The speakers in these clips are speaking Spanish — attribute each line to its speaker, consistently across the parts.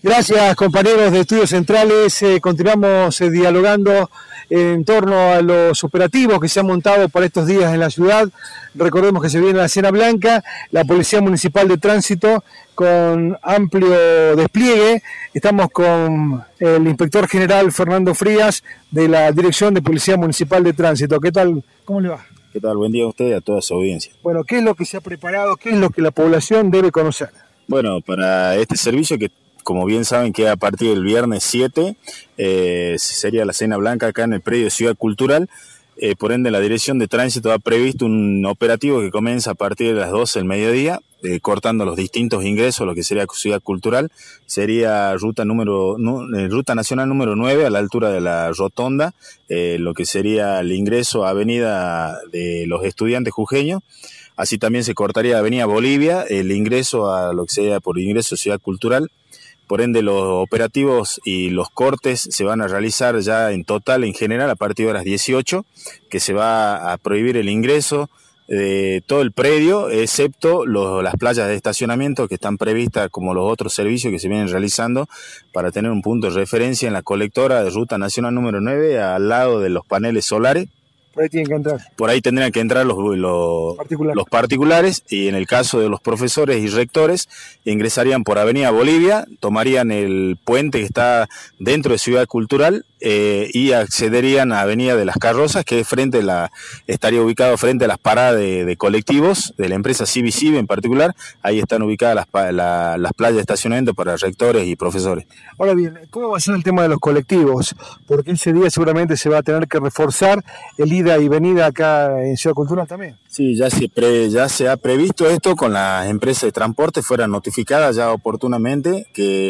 Speaker 1: Gracias, compañeros de Estudios Centrales. Continuamos dialogando en torno a los operativos que se han montado para estos días en la ciudad. Recordemos que se viene la Cena Blanca, la Policía Municipal de Tránsito con amplio despliegue. Estamos con el inspector general Fernando Frías de la Dirección de Policía Municipal de Tránsito. ¿Qué tal? ¿Cómo le va?
Speaker 2: ¿Qué tal? Buen día a usted y a toda su audiencia.
Speaker 1: Bueno, ¿qué es lo que se ha preparado? ¿Qué es lo que la población debe conocer?
Speaker 2: Bueno, para este servicio que, como bien saben, queda a partir del viernes 7, sería la Cena Blanca acá en el predio de Ciudad Cultural. Por ende, la Dirección de Tránsito ha previsto un operativo que comienza a partir de las 12 del mediodía, cortando los distintos ingresos, lo que sería Ciudad Cultural. Sería ruta nacional número 9 a la altura de la Rotonda, lo que sería el ingreso a Avenida de los Estudiantes Jujeños. Así también se cortaría Avenida Bolivia, el ingreso a lo que sea por ingreso Ciudad Cultural. Por ende, los operativos y los cortes se van a realizar ya en total, en general, a partir de las 18, que se va a prohibir el ingreso de todo el predio, excepto las playas de estacionamiento que están previstas como los otros servicios que se vienen realizando para tener un punto de referencia en la colectora de Ruta Nacional número 9, al lado de los paneles solares.
Speaker 1: Por ahí tienen que entrar.
Speaker 2: Por ahí tendrían que entrar los particulares, y en el caso de los profesores y rectores ingresarían por Avenida Bolivia, tomarían el puente que está dentro de Ciudad Cultural y accederían a Avenida de las Carrozas, que estaría ubicado frente a las paradas de colectivos de la empresa CBCB en particular. Ahí están ubicadas las playas de estacionamiento para rectores y profesores.
Speaker 1: Ahora bien, ¿cómo va a ser el tema de los colectivos? Porque ese día seguramente se va a tener que reforzar el ida y venida acá en Ciudad Cultural también.
Speaker 2: Sí, ya se ha previsto esto con las empresas de transporte, fueron notificadas ya oportunamente que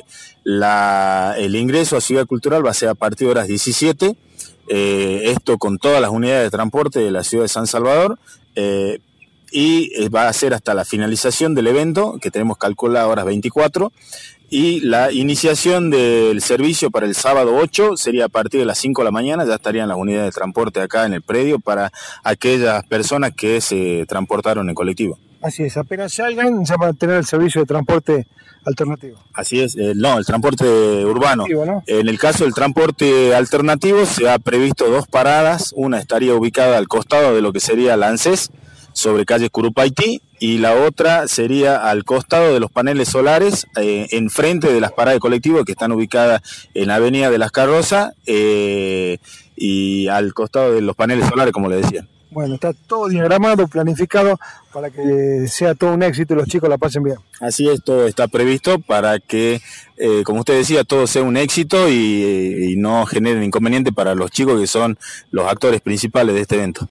Speaker 2: el ingreso a Ciudad Cultural va a ser a partir de las 17, esto con todas las unidades de transporte de la ciudad de San Salvador, y va a ser hasta la finalización del evento, que tenemos calculado horas 24, y la iniciación del servicio para el sábado 8 sería a partir de las 5 de la mañana, ya estarían las unidades de transporte acá en el predio para aquellas personas que se transportaron en colectivo.
Speaker 1: Así es, apenas salgan ya van a tener el servicio de transporte alternativo.
Speaker 2: Así es, el transporte urbano.
Speaker 1: ¿No?
Speaker 2: En el caso del transporte alternativo se ha previsto 2 paradas, una estaría ubicada al costado de lo que sería la ANSES, sobre calle Curupaití, y la otra sería al costado de los paneles solares, enfrente de las paradas de colectivo que están ubicadas en Avenida de las Carrozas, y al costado de los paneles solares, como le decía.
Speaker 1: Bueno, está todo diagramado, planificado para que sea todo un éxito y los chicos la pasen bien.
Speaker 2: Así es, todo está previsto para que, como usted decía, todo sea un éxito y no genere inconveniente para los chicos que son los actores principales de este evento.